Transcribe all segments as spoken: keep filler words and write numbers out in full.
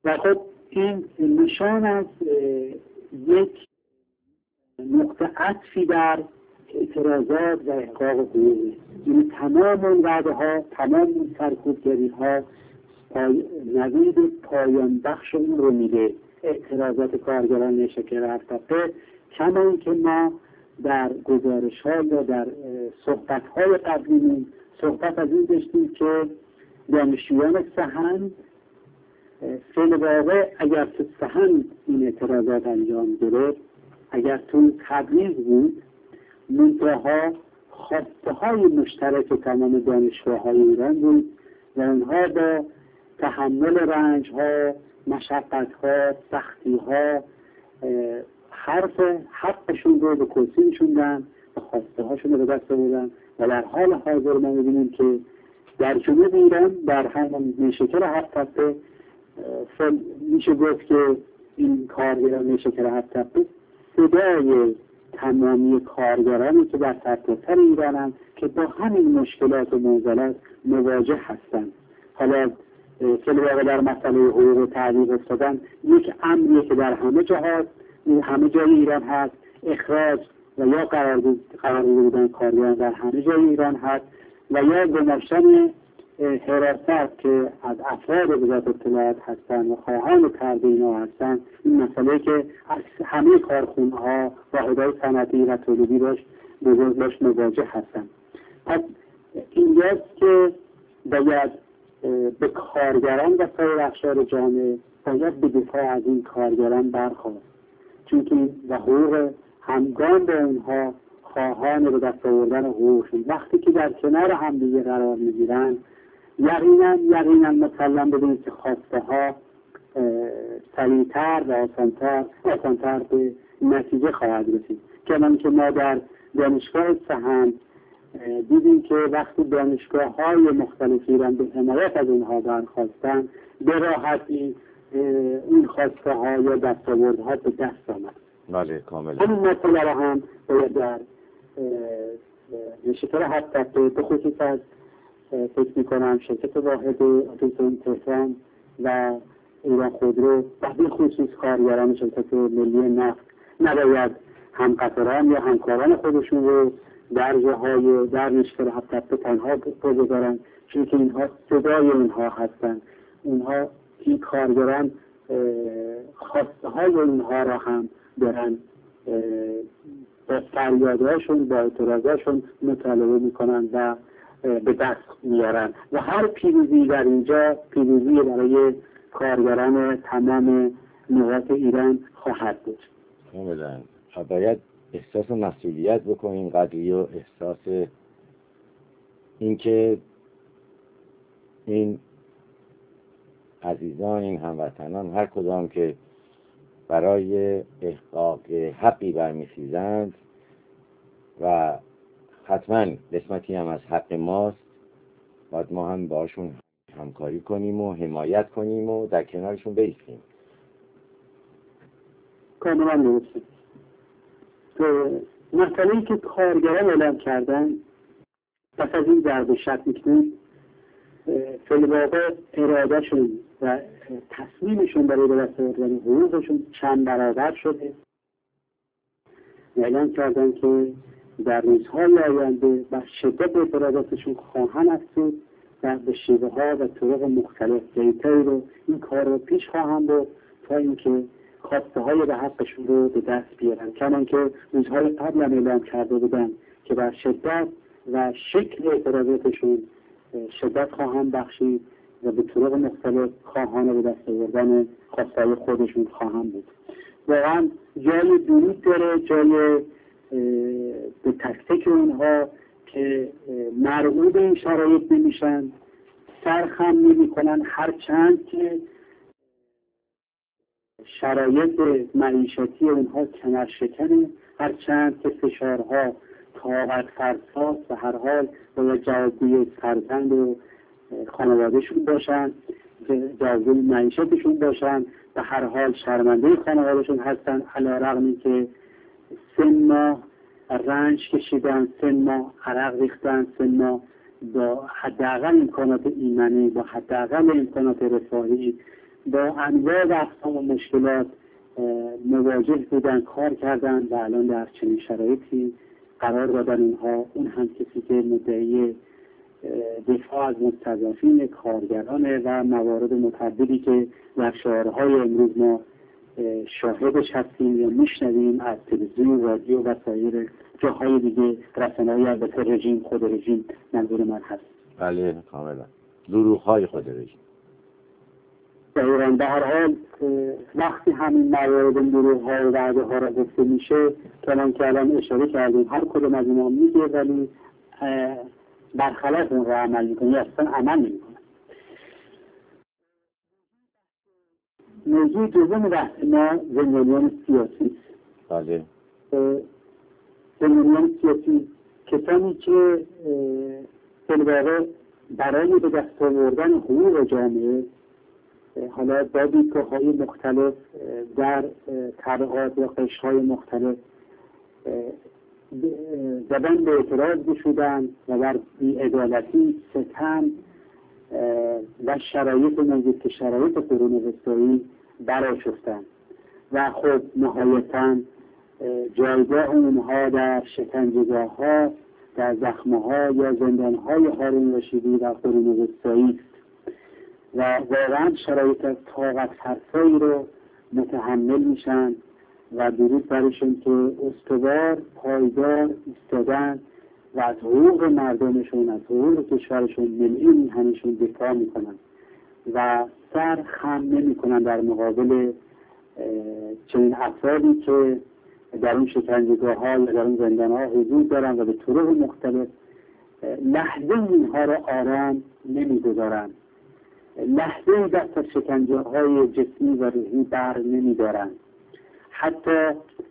و خب این نشان از یک نقطه عطفی در اعتراضات و احقاق حقوقی. این تمام اون وعده ها، تمام اون سرکوبگری ها پای... نوید پایان بخش اون رو میده. اعتراضات کارگران نیشکر هفت تپه، کما اینکه ما در گزارش ها یا در صحبت های قبلی صحبت از این داشتیم که دانشجویان سحن فعل واقع اگر تو سحن این اعتراضات انجام گرفت، اگر تو تبریز بود، منتها خواسته های مشترک تمام دانشگاه های ایران بود و اونها با تحمل رنج ها، مشقت ها، سختی ها حرف حقشون رو به کرسی میشوندن و خواسته هاشون رو به دست آوردن. و در حال حاضر ما میبینیم که در جنوب ایران، در همون نیشکر هفت تپه، میشه گفت که این کارگران نیشکر هفت تپه صدای تمامی کارگرانی که در سرتاسر ایرانن که با همین مشکلات و معضلات مواجه هستند. حالا خیلی واقع در مسئله حقوق و تعلیق افتادن یک امریه که در همه جا هست، همه جای ایران هست، اخراج و یا قرار بودن کارگران در همه جای ایران هست و یا گماشتن حراست که از افراد وزارت اطلاعات هستند و خواهان کرده اینا هستند. این مسئله که از همه کارخونه ها، واحدهای صنعتی و تولیدی باش بزرگ باش مواجه هستند. پس اینجاست که باید به کارگران و سایر اقشار جامعه باید به دفاع از این کارگران برخاست، چون که و حقوق همگان به اونها خواهان به دست آوردن حقوقشون وقتی که در کنار هم دیگه قرار میگیرن، یقینا یقینا مسلم بدونید که خواسته ها سریعتر و آسانتر آسانتر به نتیجه خواهد رسید. کمان که ما در دانشگاه سحن دیدیم که وقتی دانشگاه های مختلف ایران به حمایت از اونها برخواستن، به راحتی این خواسته ها یا دستاوردها به دست آمد. بله کاملا. همین مسئله را هم باید در نیشکر هفت تپه به خصوص از فکر میکنم شرکت واحد اتوبوس تهران و ایران خودرو و به خصوص کارگران شرکت ملی نفت نباید همقطاران یا همکاران خودشون رو در جاهای در نیشکر هفت تپه تنها بگذارن، چون که اینها صدای اونها هستن. اونها این کارگران خواسته های اونها را هم دارن با فریادهاشون با اعتراضاشون مطالبه میکنن و به دست میارن و هر پیروزی در اینجا پیروزی برای کارگران تمام نقاط ایران خواهد بود. کاملا. باید احساس مسئولیت بکنیم قدری و احساس اینکه این عزیزان، این هموطنان، هر کدام که برای احقاق حقی برمیخیزند و حتما قسمتی هم از حق ماست، باید ما هم باشون همکاری کنیم و حمایت کنیم و در کنارشون بایستیم. کاملا درسته. مسئله‌ای که کارگران اعلام کردن پس از این ضرب شک میکنیم فعل واقع ارادهشون و تصمیمشون برای به دست آوردن حقوقشون چند برابر شده. اعلام کردن که در روزهای آینده با شدت اعتراضاتشون خواهند افزود و به شیوه ها و طرق مختلف دیتایی رو این کار رو پیش خواهند برد تا اینکه خواسته های به حقشون رو به دست بیارن. کمان که روزهای قبل هم اعلام کرده بودن که بر شدت و شکل اعتراضاتشون شدت خواهند بخشید و به طرق مختلف خواهان به دست آوردن خواسته های خودشون خواهند بود. واقعا جای درود داره، جای به تک تک اونها که مرعوب این شرایط نمیشن، سرخم نمی کنن، هر چند که شرایط معیشتی اونها کمر شکنه، هر چند که فشارها طاقت فرساست و هر حال باید جوابگوی فرزند و خانوادهشون باشن، جوابگوی معیشتشون باشن، به هر حال شرمنده خانوادهشون هستن، علی رغمی که سه ماه رنج کشیدن، سه ماه عرق ریختن، سه ماه با حداقل امکانات ایمنی، با حداقل امکانات رفاهی با انواع و اقسام و مشکلات مواجه بودن، کار کردن و الان در چنین شرایطی قرار دادن اینها. اون هم کسی که مدعی دفاع از مستضعفین، کارگران و موارد متعددی که در شعارهای امروز ما شاهدش هستیم یا میشنویم از تلویزیون، رادیو و سایر جاهای دیگه، رسانه‌های البته رژیم، خود رژیم منظور من هست. بله کاملا دروغ‌های خود رژیم. دقیقاً. به هر حال وقتی همین موارد دروغ‌ها و وعده‌ها را گفته میشه، چنان که الان اشاره کردیم هر کدوم از اینا میگه ولی برخلاف اون را عمل میکنه یا اصلا عمل نمیکنه. موضوع دوم بحث ما زندانیان سیاسی. بله. زندانیان سیاسی کسانی که بالواقع برای به دست آوردن حقوق جامعه، حالا با دیدگاه‌های مختلف در طبقات یا قشرهای مختلف زبان به اعتراض گشودن و بر بی‌عدالتی، ستم و شرایط موجود که شرایط قرون وسطایی برآشفتند و خب نهایتاً جایگاه اونها در شکنجهگاه‌ها، در زخمه‌ها یا زندان‌های هارون رشیدی و قرون وسطایی و واقعاً شرایط از طاقت فرسایی رو متحمل میشن و درود برشون که استوار پایدار ایستادن و از حقوق مردمشون، از حقوق کشورشون ملی میهنشون دفاع میکنن و سر خم نمیکنن در مقابل چنین افرادی که در اون شکنجهگاه ها یا در اون زندان ها حضور دارن و به طرق مختلف لحظه اینها را آرام نمیگذارن، لحظه دست از شکنجه های جسمی و روحی بر نمیدارن. حتی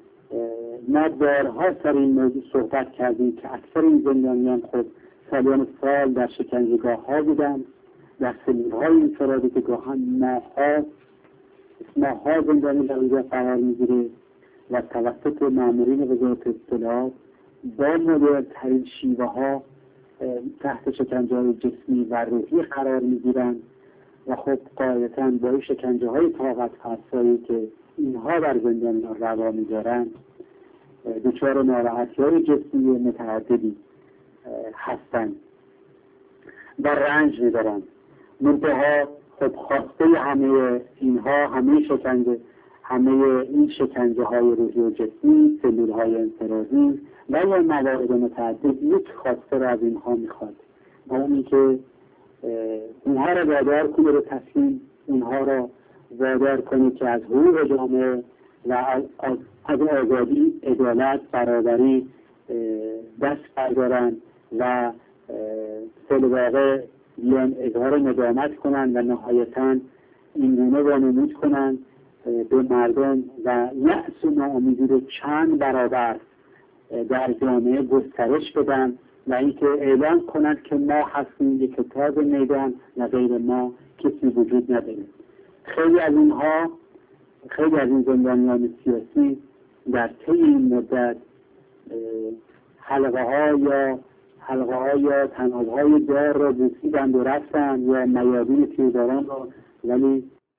ما بارها سر این موضوع صحبت کردیم که اکثر این زندانیان خود سالیان سال در شکنجهگاه ها بودن، در سلولهای انفرادی که گاهن ماهها ماهها زندانی در اونجا قرار میگیره و توسط مامورین وزارت اطلاعات با مدرن‌ترین شیوه ها تحت شکنجه های جسمی و روحی قرار میگیرن و خب قاعدتاً با این شکنجه های طاقت فرسایی که اینها بر زندانیان روا می‌دارند دچار ناراحتی‌های جسمی متعددی هستند و رنج می‌برند. منتها خب خواسته همه اینها، همه شکنجه همه این شکنجه های روحی و جسمی، سلول های انفرادی و یا موارد متعدد یک خواسته را از اینها می‌خواد، اونی که اونها را وادار کنه به تصمیم، اونها را وادار کنه که از حقوق جامعه و از آزادی، عدالت، برابری دست بردارن و بالواقع بیان اظهار ندامت کنن و نهایتاً این گونه وانمود کنن به مردم و یأس و ناامیدی رو چند برابر در جامعه گسترش بدن و اینکه اعلان کنند که ما هستیم یک کتاب میدان و غیر ما کسی وجود نداره. خیلی از اینها، خیلی از این زندانیان سیاسی در طی این مدت حلقه ها یا حلقه ها یا تناب های دار را بوسیدند و رفتند یا میادین تیرداران را، ولی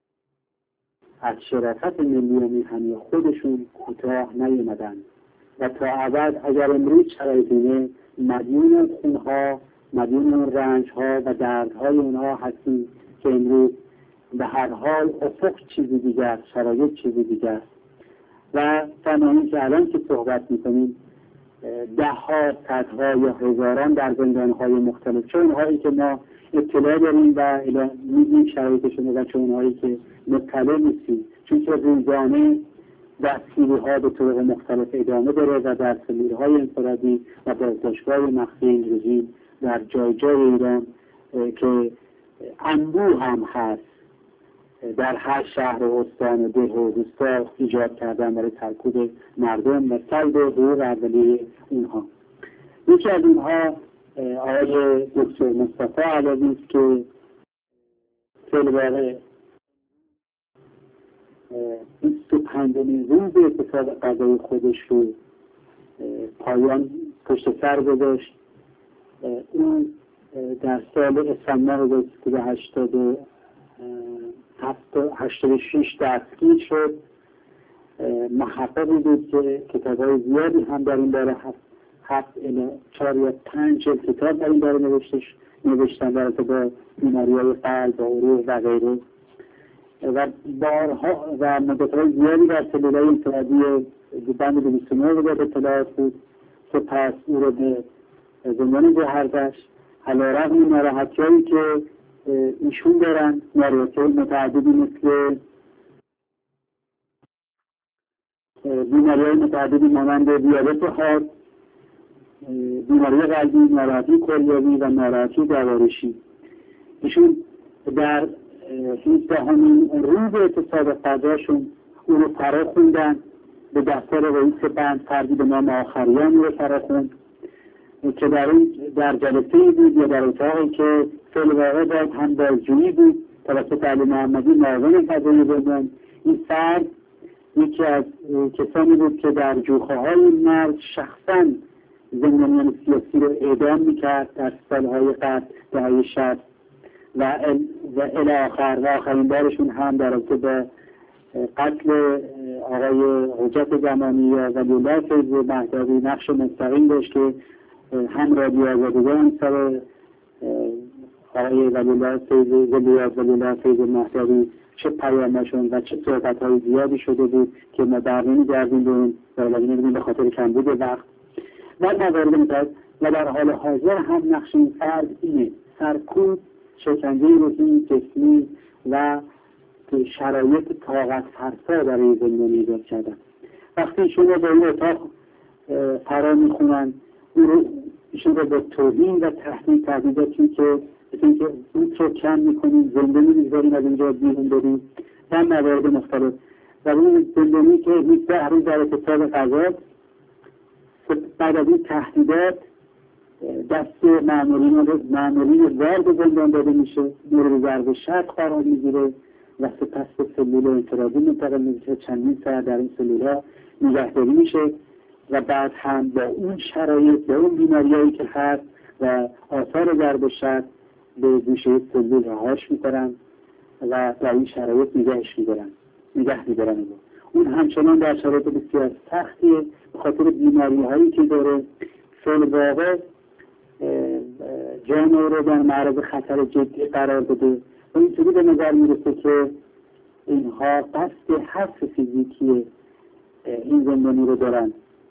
از شرافت ملی و میهنی خودشون کوتاه نیامدند و تا ابد اگر امروز شرایطینه مدیون خونها، مدیون رنجها و دردهای اونها هستیم که امروز به هر حال افق چیزی دیگر، شرایط چیزی دیگر و تمامی که الان که صحبت میکنیم ده ها، صدها یا هزاران در زندانهای مختلف، چون اونهایی که ما اطلاع داریم و میدیم شرایطشون و چون اونهایی که مطلع نیستیم، چون که روزانه دستگیری ها به طرق مختلف ادامه داره و در سلولهای انفرادی و بازداشتگاه مخفی این رژیم در جای جای ایران که انبوه هم هست در هر شهر و استان و ده و روستا ایجاد کردن برای سرکوب مردم و سلب حقوق اولیه اونها. یکی از اینها آقای دکتر مصطفی علوی است که بالواقع بیست و پنجمین روز اعتصاب غذایی خودش رو پایان پشت سر گذاشت. اون در سال اسفند ماه هزار و سیصد و هشتاد و هشتاد و شش دستگیر شد. محققی بود که کتاب‌های زیادی هم در این باره هست، هفت الی چهار یا پنج کتاب در این باره نوشتش نوشتن در با بیماری‌های قلب و عروق و غیره و بارها و مدت‌های زیادی در سلول‌های انفرادی بند دویست و نه رو به اطلاعات بود. سپس او رو به زندان گوهردشت علیرغم ناراحتی‌هایی که ایشون دارن، ناراحتی‌های متعددی مثل بیماری‌های متعددی مانند دیابت هارت، بیماری قلبی، ناراحتی کلیوی و ناراحتی گوارشی. ایشون در هیچدهمین روز اعتصاب قضاشون او رو فرا خوندن، به دفتر رئیس بند فردی به نام آخریان رو فرا خوند که در این در جلسه‌ای بود یا در اتاقی که فعل واقع باید هم بازجویی بود توسط علی محمدی معاون قضایی زندان. این فرد یکی از کسانی بود که در جوخه‌های این مرد شخصاً زندانیان سیاسی رو اعدام میکرد در سالهای قبل دهه شصت و و الی آخر و آخرین بارشون هم در رابطه با قتل آقای حجت زمانی یا ولی‌الله فیض مهدوی نقش مستقیم داشت که هم رادیو آزادگان سر آقای ولی‌الله فیض ولی‌الله فیض مهدوی چه پیامشون و چه صحبت‌های زیادی شده بود که ما در نمی‌گردیم به اون ولی به خاطر کمبود وقت و موارد متعدد. و در حال حاضر هم نقش این فرد اینه: سرکوب، شکنجه روحی، جسمی و شرایط طاقت فرسا برای زندانی ایجاد کردن. وقتی ایشون رو به این اتاق فرا میخونن، ایشون رو به توهین و تهدید تهدیداتی که مثل که اون رو کم میکنیم، زندانی میذاریم، از اینجا بیرون بریم و موارد مختلف. و اون زندانی که هیچده روز در اعتصاب قضا، بعد از این تهدیدات دست مأمورین وارد زندان داده میشه، مورد ضرب شرط قرار میگیره و سپس به سلول انفرادی منتقل میشه. چندین ساعت در این سلول‌ها نگهداری میشه و بعد هم با اون شرایط، با اون بیماریایی که هست و آثار ضرب شرط به گوشه سلول رهاش میکنن و در این شرایط نگهش میدارن نگه میدارن اون همچنان در شرایط بسیار سختیه به خاطر بیماری هایی که داره. فعل واقع جان رو در معرض خطر جدی قرار بده و اینطوری به نظر میرسه که اینها قصد حذف فیزیکی این زندانی رو دارن.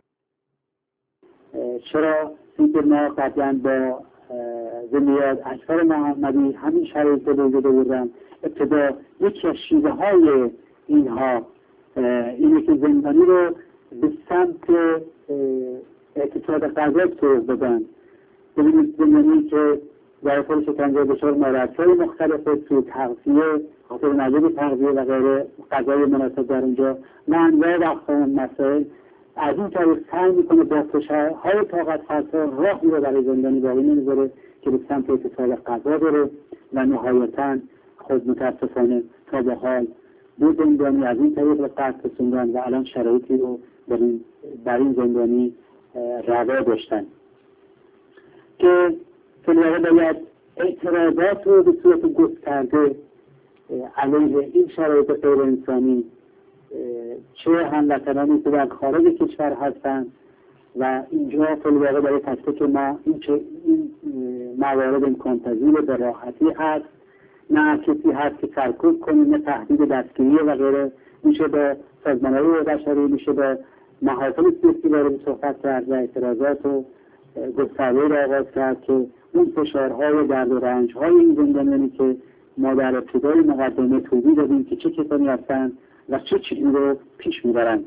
چرا؟ اینکه ما قبلا با زندیات اکبر محمدی همین شرایط رو بوجود بردن. ابتدا یکی از شیوه های اینها اینه که زندانی رو به سمت اعتصاب قضا سوق بدن. ببینید زندانی که در طول شکنجه دچار مراحل مختلف سوء تغذیه، خاطر نداری تغذیه و غیره، غذای مناسب در اونجا، منوع و اقسام مسائل، از این طریق سعی میکنه با فشارهای طاقت فرسا راهی رو برای زندانی باقی نمیذاره که به سمت اعتصاب قضا بره و نهایتاً خود متاسفانه تا به حال دو زندانی از این طریق به قتل رسوندن و الان شرایطی رو بر این, بر این زندانی روا داشتن که فعلا باید اعتراضات رو به صورت گسترده علیه این شرایط غیر انسانی، چه هموطنانی که در خارج کشور هستند و اینجا فعلا برای تک که ما این چه این موارد امکان پذیر به راحتی هست، نه کسی هست که سرکوب کنه، نه تهدید دستگیری و غیره. میشه با سازمان‌های بشری، میشه با محافل سیاسی وارد صحبت کرد و اعتراضات و گسترده را آغاز کرد که اون فشارهای و درد و رنج‌های این زندانیانی که ما در ابتدای مقدمه توضیح دادیم که چه کسانی هستند و چه چیزی رو پیش میبرند.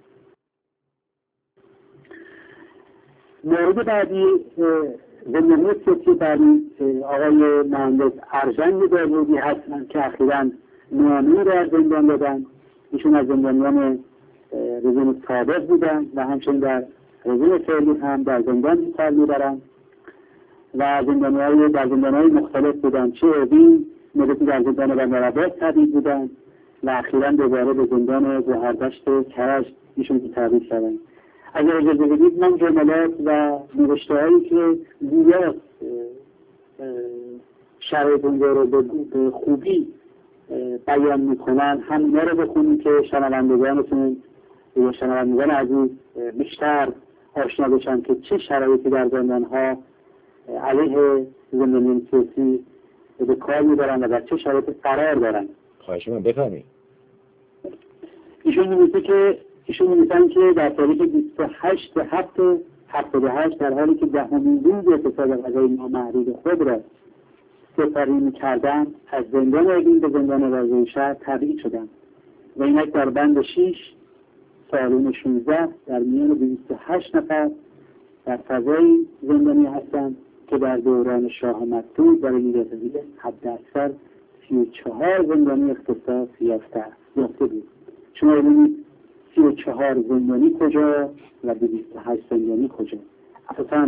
مورد بعدی زندانی سیاسی بعدی آقای مهندس ارجنگ داوودی هستند که اخیراً نامه‌ای را از زندان دادن. ایشون از زندانیان رژیم سابق بودن و همچنین در رژیم فعلی هم در زندان کار می‌برند و زندانی‌های در زندان‌های مختلف بودن، چه اوین مدتی در زندان بندرعباس تبعید بودن و اخیراً دوباره به زندان گوهردشت کرج ایشون تبعید شدن. اگر اجازه بدید من جملات و نوشته‌هایی که گویا شرایط اونجا رو به خوبی بیان میکنن همین رو بخونیم که شنوندگانتون یا شنوندگان عزیز بیشتر آشنا بشن که چه شرایطی در زندانها علیه زندانیان سیاسی به کار میبرن و در چه شرایطی قرار دارن. خواهش من بفرمایید. ایشون میگه که ایشون میگن که در تاریخ بیست و هشت هفت هفتاد و هشت در حالی که دهمین روز اعتصاب غذای نامحدود خود را سپری میکردن از زندان اوین به زندان رضای شهر تبعید شدند و اینک در بند شش سالون شانزده در میان بیست و هشت نفر در فضای زندانی هستند که در دوران شاه مطلوب برای رسیدگی حد اکثر سی و چهار زندانی اختصاص یافته یافته بود. شما ببینید سی و چهار زندانی کجا و بیست و هشت زندانی کجا؟ اساساً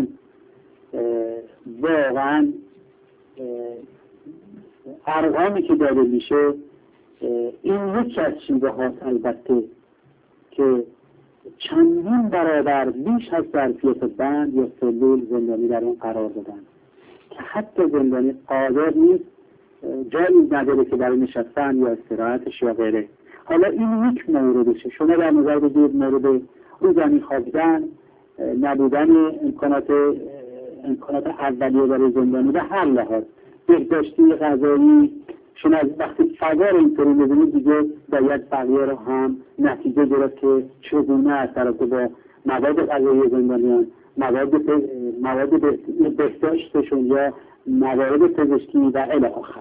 واقعاً ارقامی که داده میشه این یکی از چیزه هاست البته که چندین برابر بیش از ظرفیت بند یا سلول زندانی در اون قرار دادن که حتی زندانی قادر نیست جایی نداره که برای نشستن یا استراحتش یا غیره. حالا این یک موردشه. شما در نظر بگیرید مورد اون زمین خوابیدن، نبودن امکانات امکانات اولیه برای زندانی و هر لحاظ بهداشتی غذایی، شما از وقتی فضا رو اینطوری می‌بینید دیگه باید بقیه رو هم نتیجه گرفت که چگونه از طرف با مواد غذایی زندانیان، مواد مواد بهداشتشون یا موارد پزشکی و الی آخر.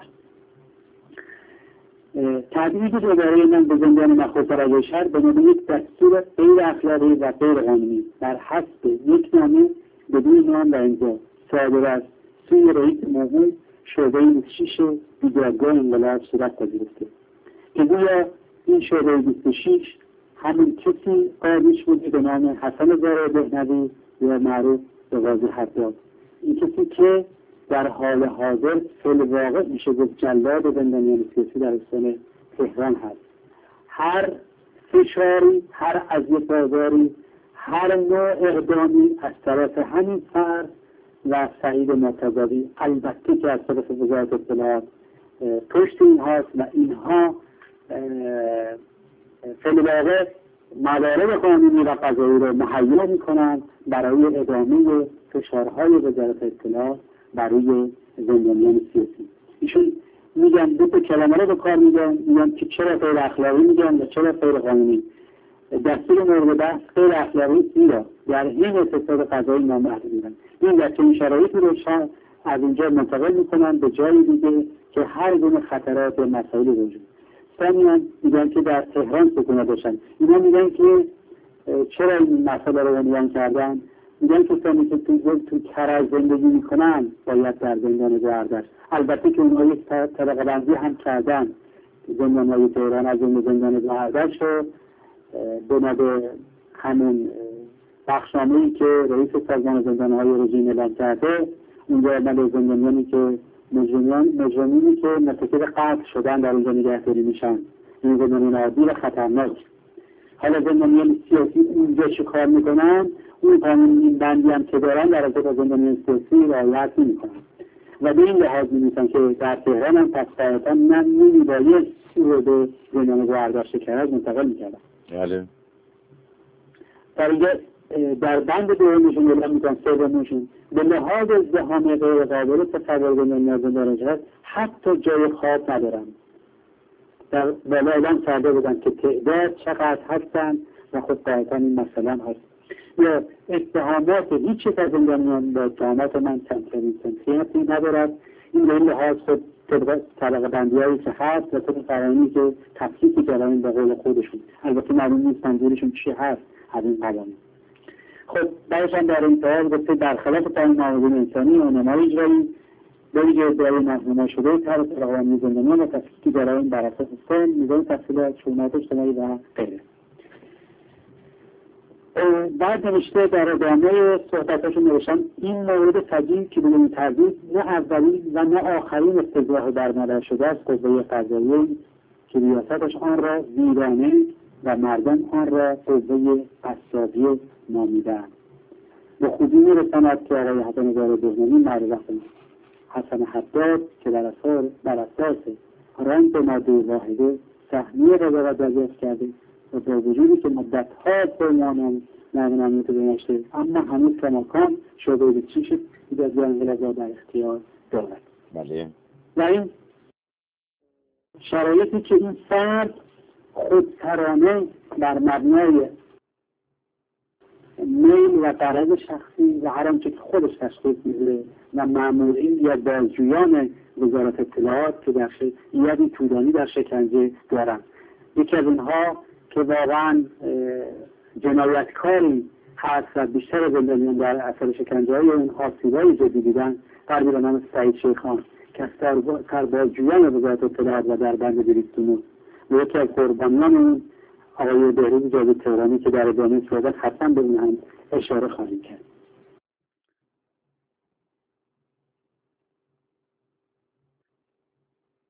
تبعید اداره من به زندان مخصوص رضای شهر به نام یک دستور غیر اخلاقی و غیر قانونی بر حسب یک نامه بدون نام و امضا صادر از سوی رئیس موقوف شعبه بیست و شش دیدارگاه انقلاب صورت پذیرفته که گویا این شعبه بیست و شش همین کسی قاضیش بود به نام حسن زارع بهنوی یا معروف به قاضی حداد. این کسی که در حال حاضر فعل واقع میشه گفت جلاد زندانیان سیاسی در استان تهران هست. هر فشاری، هر اذیت آزاری، هر نوع اقدامی از طرف همین فرد و سعید مرتضوی البته که از طرف وزارت اطلاعات پشت این هاست و اینها فعل واقع موارد قانونی و قضایی رو مهیا میکنن برای ادامه فشارهای وزارت اطلاعات برای زندانیان سیاسی. ایشون میگن دو تا کلمه رو به کار میگن، میگن که چرا غیر اخلاقی میگن و چرا غیر قانونی. دستور مورد بحث غیر اخلاقی زیرا در این اعتصاب قضایی نامحدود میگن. این در چنین شرایطی رو شاید از اینجا منتقل میکنن به جای دیگه که هر گونه خطرات و مسائل وجود. ثانیاً میگن که در تهران سکونت داشتن. اینا میگن که چرا این مسئله رو عنوان کردن؟ میگن کسانی که تو تو کرج زندگی میکنن باید در زندان گوهردشت. البته که اونها یک طبقه بندی هم کردن. زندانهای تهران از اون زندان گوهردشت رو بنا به همون بخشنامه‌ای که رئیس سازمان زندانهای رژیم اعلام کرده، اونجا عمل زندانیانی که مجرمان مجرمینی که مرتکب قتل شدن در اونجا نگهداری میشن. این زندانیان عادی و خطرناک. حالا زندانیان سیاسی اونجا چه کار میکنن؟ اون قانونی بندی هم که دارن در رابطه با زندانیان سیاسی رعایت نمیکنن و به این لحاظ می‌نویسن که در تهران هم پس قاعدتا من نمی‌باید او رو به زندان گوهردشت کرج منتقل می‌کردم. بله. در اینجا در بند دومشون اعلام می‌کنن سومشون به لحاظ ازدحام غیر قابل تصور زندانیان زندان هست حتی جای خواب ندارن. در بالا اعلام کرده بودن که تعداد چقدر هستن و خود قاعدتا این مسئله هست. یا اتهامات هیچ یک از زندانیان با اتهامات من کمترین سنخیتی ندارد. این به این لحاظ خود طبقه بندی‌هایی که هست و طبق قوانینی که تفکیکی کردن به قول خودشون، البته معلوم نیست منظورشون چی هست از این قوانین. خب بعدش هم در انتها گفته در خلاف قانون موازین انسانی و نمای اجرایی به ویژه ادعای مظلوم شده طرف قوانین زندانیان و تفکیکی در این بر اساس سن، میزان تحصیلات، شغلات اجتماعی و غیره. بعد نوشته در ادامه صحبتاشون نوشتن این مورد فجیع که بدون تردید نه اولی و نه آخرین استجراح برملا شده از قوه قضاییه که ریاستش آن را ویرانه و مردم آن را قوه قصابی نامیدند. به خوبی میرساند که آقای حسن زارع بهنوی معروف حسن حداد که بر اساس بر اساس رنگ به ماده واحده سهمیه رضاقت دریافت کرده و با وجودی که مدت‌ها پیمانم نقل داشته، اما هنوز کماکان شعبه به چیش ایجاد انقلاب در اختیار دارد. بله. و این شرایطی که این فرد خودسرانه بر مبنای میل و غرض شخصی و هر آنچه که خودش تشخیص می‌ده و مأمورین یا بازجویان وزارت اطلاعات که در یادی طولانی در شکنجه دارند، یکی از اینها که واقعا جنایتکاری هست و بیشتر زندانیان در اثر شکنجه های اون آسیب‌های جدی دیدن، فردی به نام سعید شیخان که از سربازجویان وزارت اطلاعات و در بند دویست و نه و یکی از قربانیان اون آقای بهروز جاوید تهرانی که در ادامه صحبت حتما به اون هم اشاره خواهیم کرد.